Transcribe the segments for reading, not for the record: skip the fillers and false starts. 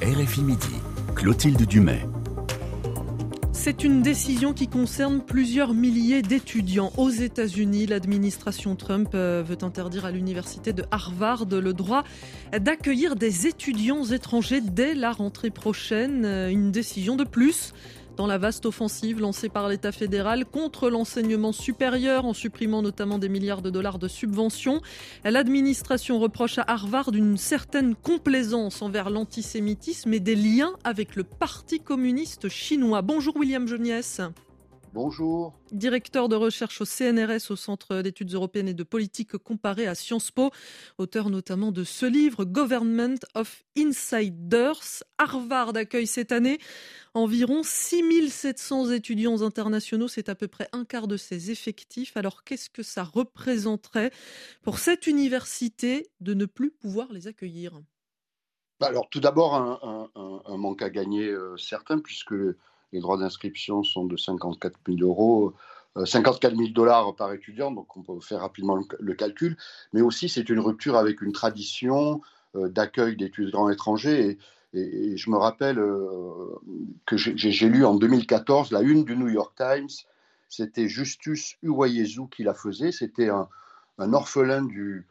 RFI Midi, Clotilde Dumais. C'est une décision qui concerne plusieurs milliers d'étudiants. Aux États-Unis, l'administration Trump veut interdire à l'université de Harvard le droit d'accueillir des étudiants étrangers dès la rentrée prochaine. Une décision de plus dans la vaste offensive lancée par l'État fédéral contre l'enseignement supérieur, en supprimant notamment des milliards de dollars de subventions. L'administration reproche à Harvard une certaine complaisance envers l'antisémitisme et des liens avec le Parti communiste chinois. Bonjour William Geniès. Bonjour. Directeur de recherche au CNRS, au Centre d'études européennes et de politique comparée à Sciences Po, auteur notamment de ce livre, Government of Insiders. Harvard accueille cette année environ 6700 étudiants internationaux, c'est à peu près un quart de ses effectifs. Alors qu'est-ce que ça représenterait pour cette université de ne plus pouvoir les accueillir ? Alors tout d'abord, un manque à gagner certain, puisque les droits d'inscription sont de 54 000 euros, 54 000 dollars par étudiant, donc on peut faire rapidement le calcul. Mais aussi, c'est une rupture avec une tradition d'accueil d'étudiants étrangers. Et je me rappelle que j'ai lu en 2014 la une du New York Times. C'était Justus Uwayezu qui la faisait. C'était un orphelin du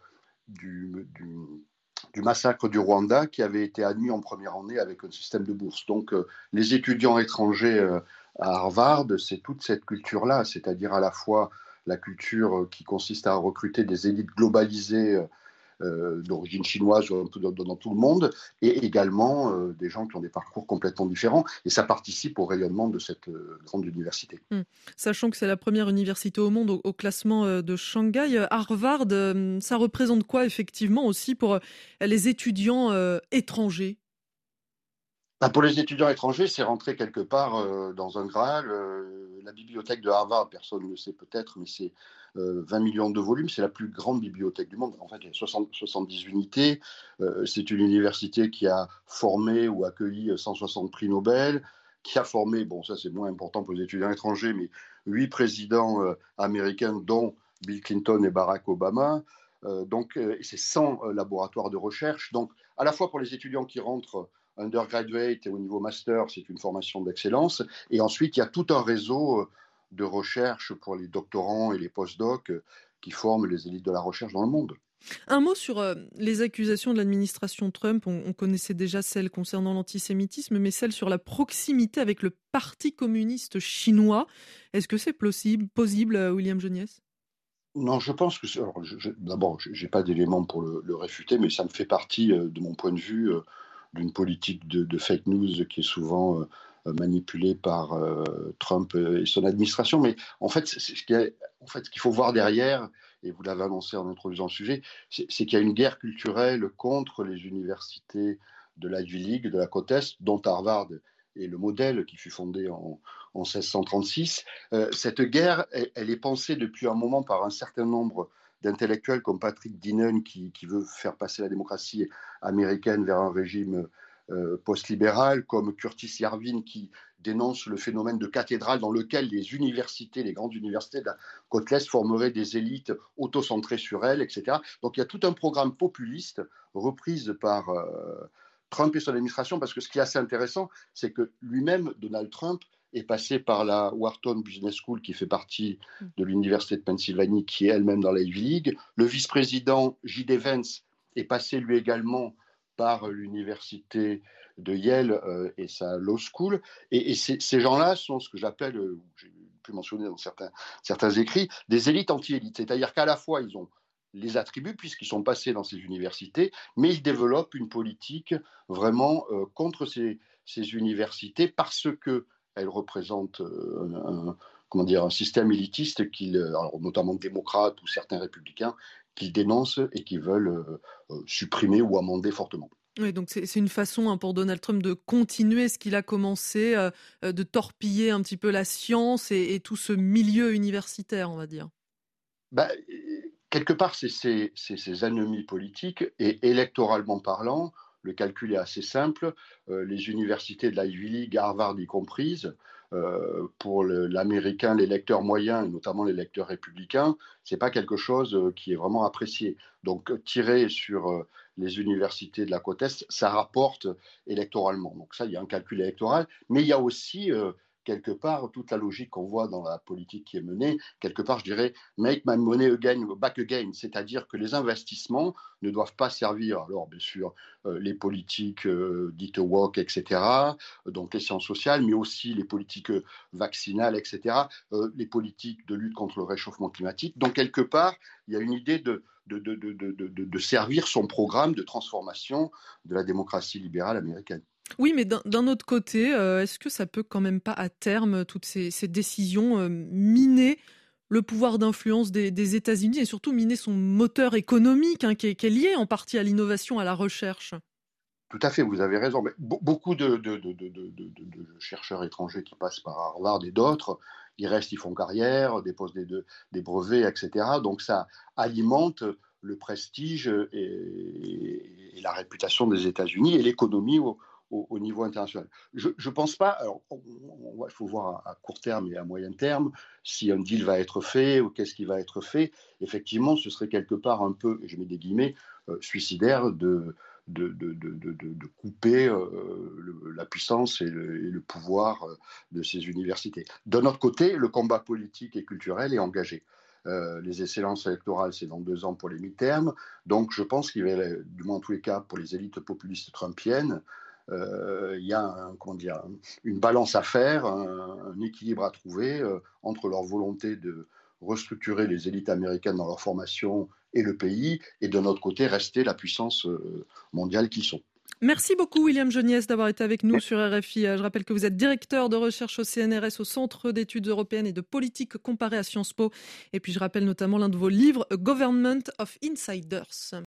massacre du Rwanda qui avait été admis en première année avec un système de bourse. Donc les étudiants étrangers à Harvard, c'est toute cette culture-là, c'est-à-dire à la fois la culture qui consiste à recruter des élites globalisées d'origine chinoise dans tout le monde, et également des gens qui ont des parcours complètement différents. Et ça participe au rayonnement de cette grande université. Sachant que c'est la première université au monde au classement de Shanghai, Harvard, ça représente quoi effectivement aussi pour les étudiants étrangers ? Pour les étudiants étrangers, c'est rentrer quelque part dans un Graal. La bibliothèque de Harvard, personne ne le sait peut-être, mais c'est 20 millions de volumes. C'est la plus grande bibliothèque du monde. En fait, il y a 70 unités. C'est une université qui a formé ou accueilli 160 prix Nobel, qui a formé, bon ça c'est moins important pour les étudiants étrangers, mais 8 présidents américains, dont Bill Clinton et Barack Obama. Donc c'est 100 laboratoires de recherche. Donc à la fois pour les étudiants qui rentrent undergraduate et au niveau master, c'est une formation d'excellence. Et ensuite, il y a tout un réseau de recherche pour les doctorants et les postdocs qui forment les élites de la recherche dans le monde. Un mot sur les accusations de l'administration Trump. On connaissait déjà celles concernant l'antisémitisme, mais celles sur la proximité avec le Parti communiste chinois. Est-ce que c'est possible, William Geniès ? Non, je pense que... D'abord, je n'ai pas d'éléments pour le réfuter, mais ça me fait partie, de mon point de vue, d'une politique de fake news qui est souvent manipulée par Trump et son administration. Mais en fait, ce qu'il faut voir derrière, et vous l'avez annoncé en introduisant le sujet, c'est qu'il y a une guerre culturelle contre les universités de l'Ivy League, de la côte Est, dont Harvard est le modèle qui fut fondé en 1636. Cette guerre, elle est pensée depuis un moment par un certain nombre d'intellectuels comme Patrick Dinnen qui veut faire passer la démocratie américaine vers un régime post-libéral, comme Curtis Yarvin qui dénonce le phénomène de cathédrale dans lequel les universités, les grandes universités de la côte Est formeraient des élites autocentrées sur elles, etc. Donc il y a tout un programme populiste reprise par Trump et son administration, parce que ce qui est assez intéressant, c'est que lui-même, Donald Trump, est passé par la Wharton Business School, qui fait partie de l'Université de Pennsylvanie, qui est elle-même dans la Ivy League. Le vice-président J.D. Vance est passé lui également par l'Université de Yale et sa Law School. Et ces gens-là sont ce que j'appelle, j'ai pu mentionner dans certains écrits, des élites anti-élites. C'est-à-dire qu'à la fois, ils ont les attributs puisqu'ils sont passés dans ces universités, mais ils développent une politique vraiment contre ces universités parce qu'elles représentent un système élitiste, notamment démocrates ou certains républicains, qu'ils dénoncent et qu'ils veulent supprimer ou amender fortement. Oui, donc c'est une façon pour Donald Trump de continuer ce qu'il a commencé, de torpiller un petit peu la science et tout ce milieu universitaire, on va dire. Quelque part, c'est ses ennemis politiques et électoralement parlant, le calcul est assez simple. Les universités de la Ivy League, Harvard y comprise, pour l'Américain, les lecteurs moyens, et notamment les lecteurs républicains, ce n'est pas quelque chose qui est vraiment apprécié. Donc, tirer sur les universités de la côte Est, ça rapporte électoralement. Donc ça, il y a un calcul électoral, mais il y a aussi quelque part toute la logique qu'on voit dans la politique qui est menée, quelque part je dirais make my money again, back again, c'est-à-dire que les investissements ne doivent pas servir, alors bien sûr les politiques dites woke, etc., donc les sciences sociales, mais aussi les politiques vaccinales, etc., les politiques de lutte contre le réchauffement climatique. Donc quelque part, il y a une idée de servir son programme de transformation de la démocratie libérale américaine. Oui, mais d'un autre côté, est-ce que ça peut quand même pas à terme, toutes ces décisions, miner le pouvoir d'influence des États-Unis et surtout miner son moteur économique, hein, qui est lié en partie à l'innovation, à la recherche? Tout à fait, vous avez raison. Mais beaucoup de chercheurs étrangers qui passent par Harvard et d'autres, ils restent, ils font carrière, déposent des brevets, etc. Donc ça alimente le prestige et la réputation des États-Unis et l'économie au niveau international. Je ne pense pas, alors il faut voir à court terme et à moyen terme si un deal va être fait ou qu'est-ce qui va être fait. Effectivement, ce serait quelque part un peu, et je mets des guillemets, suicidaire de couper la puissance et le pouvoir de ces universités. D'un autre côté, le combat politique et culturel est engagé. Les échéances électorales, c'est dans 2 ans pour les mi-termes. Donc, je pense qu'il va, du moins en tous les cas, pour les élites populistes trumpiennes, il y a une balance à faire, un équilibre à trouver entre leur volonté de restructurer les élites américaines dans leur formation et le pays, et de notre côté, rester la puissance mondiale qu'ils sont. Merci beaucoup William Geniès d'avoir été avec nous sur RFI. Je rappelle que vous êtes directeur de recherche au CNRS, au Centre d'études européennes et de politique comparée à Sciences Po. Et puis je rappelle notamment l'un de vos livres, A Government of Insiders.